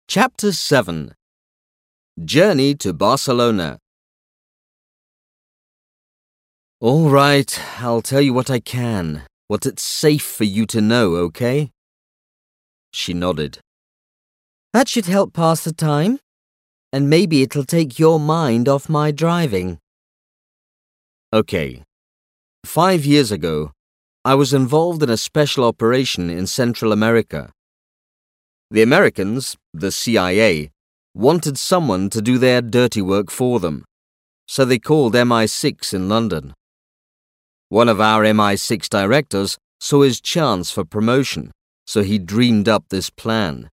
Chapter 7 Journey to Barcelona. All right, I'll tell you what I can, what it's safe for you to know, okay? She nodded. That should help pass the time, and maybe it'll take your mind off my driving. Okay. 5 years ago, I was involved in a special operation in Central America. The Americans, the CIA, wanted someone to do their dirty work for them, so they called MI6 in London. One of our MI6 directors saw his chance for promotion, so he dreamed up this plan.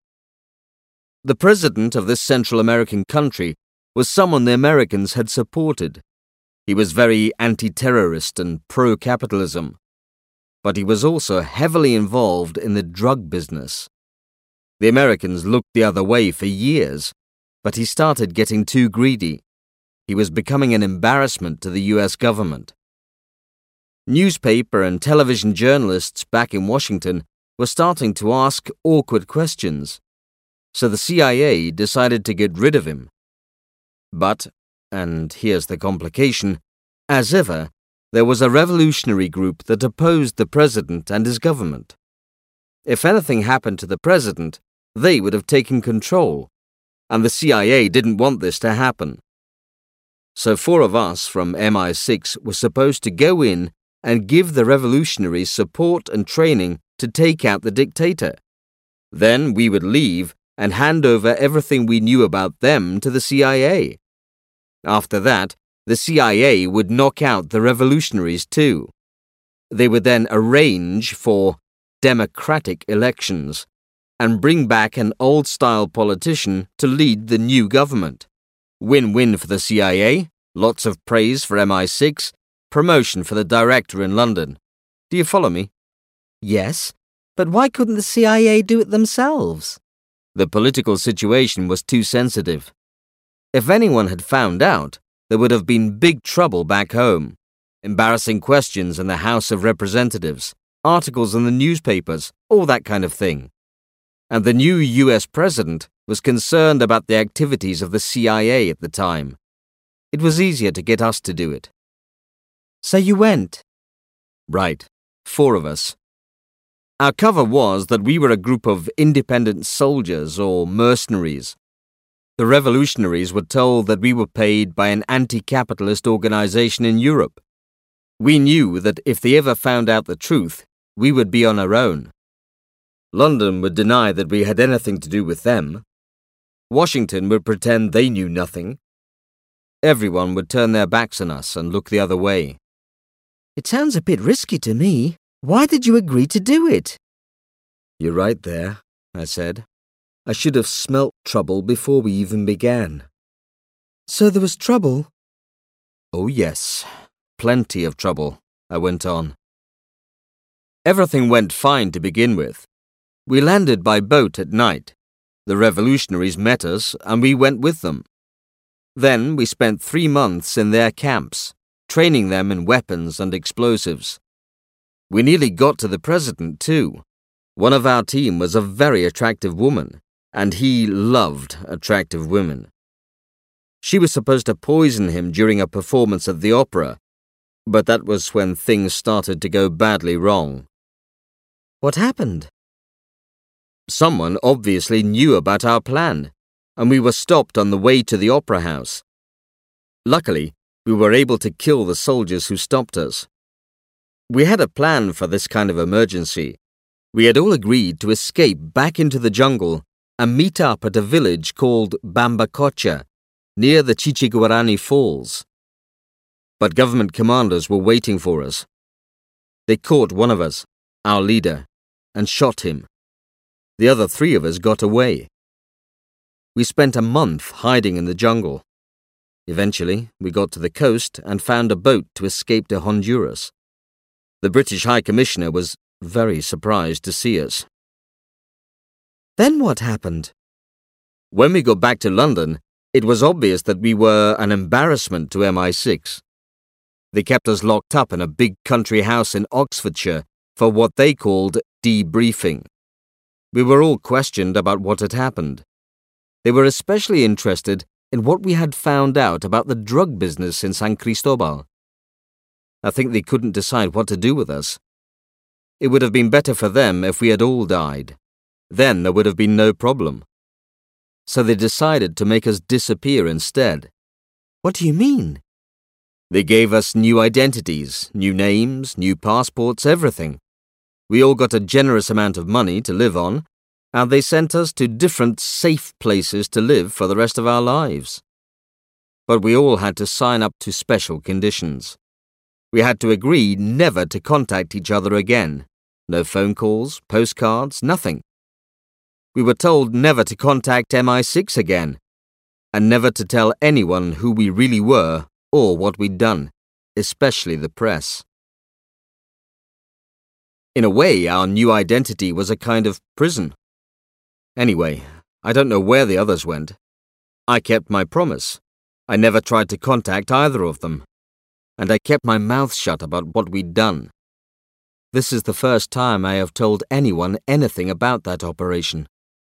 The president of this Central American country was someone the Americans had supported. He was very anti-terrorist and pro-capitalism, but he was also heavily involved in the drug business. The Americans looked the other way for years, but he started getting too greedy. He was becoming an embarrassment to the US government. Newspaper and television journalists back in Washington were starting to ask awkward questions, so the CIA decided to get rid of him. But, and here's the complication, as ever, there was a revolutionary group that opposed the president and his government. If anything happened to the president, they would have taken control, and the CIA didn't want this to happen. So 4 of us from MI6 were supposed to go in and give the revolutionaries support and training to take out the dictator. Then we would leave and hand over everything we knew about them to the CIA. After that, the CIA would knock out the revolutionaries too. They would then arrange for democratic elections and bring back an old-style politician to lead the new government. Win-win for the CIA, lots of praise for MI6, promotion for the director in London. Do you follow me? Yes, but why couldn't the CIA do it themselves? The political situation was too sensitive. If anyone had found out, there would have been big trouble back home. Embarrassing questions in the House of Representatives, articles in the newspapers, all that kind of thing. And the new US president was concerned about the activities of the CIA at the time. It was easier to get us to do it. So you went? Right, 4 of us. Our cover was that we were a group of independent soldiers or mercenaries. The revolutionaries were told that we were paid by an anti-capitalist organization in Europe. We knew that if they ever found out the truth, we would be on our own. London would deny that we had anything to do with them. Washington would pretend they knew nothing. Everyone would turn their backs on us and look the other way. It sounds a bit risky to me. Why did you agree to do it? You're right there, I said. I should have smelt trouble before we even began. So there was trouble? Oh yes, plenty of trouble, I went on. Everything went fine to begin with. We landed by boat at night. The revolutionaries met us and we went with them. Then we spent 3 months in their camps, training them in weapons and explosives. We nearly got to the president too. One of our team was a very attractive woman, and he loved attractive women. She was supposed to poison him during a performance at the opera, but that was when things started to go badly wrong. What happened? Someone obviously knew about our plan, and we were stopped on the way to the opera house. Luckily, we were able to kill the soldiers who stopped us. We had a plan for this kind of emergency. We had all agreed to escape back into the jungle and meet up at a village called Bambacocha, near the Chichiguarani Falls. But government commanders were waiting for us. They caught one of us, our leader, and shot him. The other 3 of us got away. We spent a month hiding in the jungle. Eventually, we got to the coast and found a boat to escape to Honduras. The British High Commissioner was very surprised to see us. Then what happened? When we got back to London, it was obvious that we were an embarrassment to MI6. They kept us locked up in a big country house in Oxfordshire for what they called debriefing. We were all questioned about what had happened. They were especially interested in what we had found out about the drug business in San Cristobal. I think they couldn't decide what to do with us. It would have been better for them if we had all died. Then there would have been no problem. So they decided to make us disappear instead. What do you mean? They gave us new identities, new names, new passports, everything. We all got a generous amount of money to live on, and they sent us to different safe places to live for the rest of our lives. But we all had to sign up to special conditions. We had to agree never to contact each other again. No phone calls, postcards, nothing. We were told never to contact MI6 again, and never to tell anyone who we really were or what we'd done, especially the press. In a way, our new identity was a kind of prison. Anyway, I don't know where the others went. I kept my promise. I never tried to contact either of them. And I kept my mouth shut about what we'd done. This is the first time I have told anyone anything about that operation.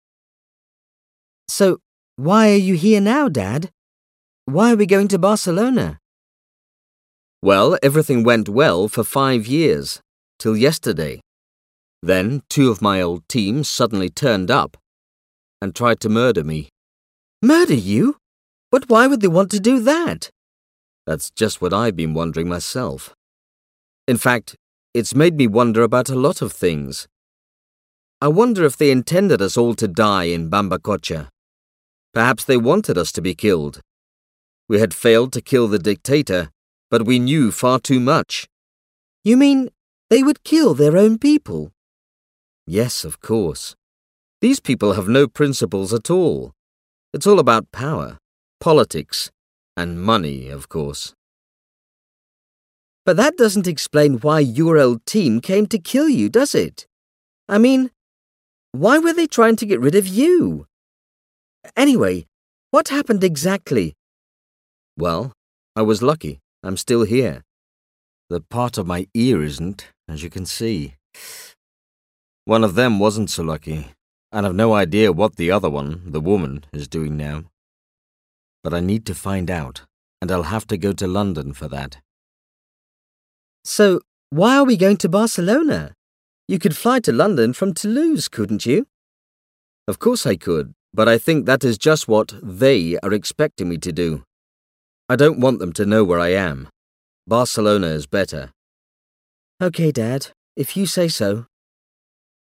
So, why are you here now, Dad? Why are we going to Barcelona? Well, everything went well for 5 years, till yesterday. Then 2 of my old team suddenly turned up and tried to murder me. Murder you? But why would they want to do that? That's just what I've been wondering myself. In fact, it's made me wonder about a lot of things. I wonder if they intended us all to die in Bambacocha. Perhaps they wanted us to be killed. We had failed to kill the dictator, but we knew far too much. You mean they would kill their own people? Yes, of course. These people have no principles at all. It's all about power, politics, and money, of course. But that doesn't explain why your old team came to kill you, does it? I mean, why were they trying to get rid of you? Anyway, what happened exactly? Well, I was lucky. I'm still here. The part of my ear isn't, as you can see. One of them wasn't so lucky, and I've no idea what the other one, the woman, is doing now. But I need to find out, and I'll have to go to London for that. So, why are we going to Barcelona? You could fly to London from Toulouse, couldn't you? Of course I could, but I think that is just what they are expecting me to do. I don't want them to know where I am. Barcelona is better. Okay, Dad, if you say so.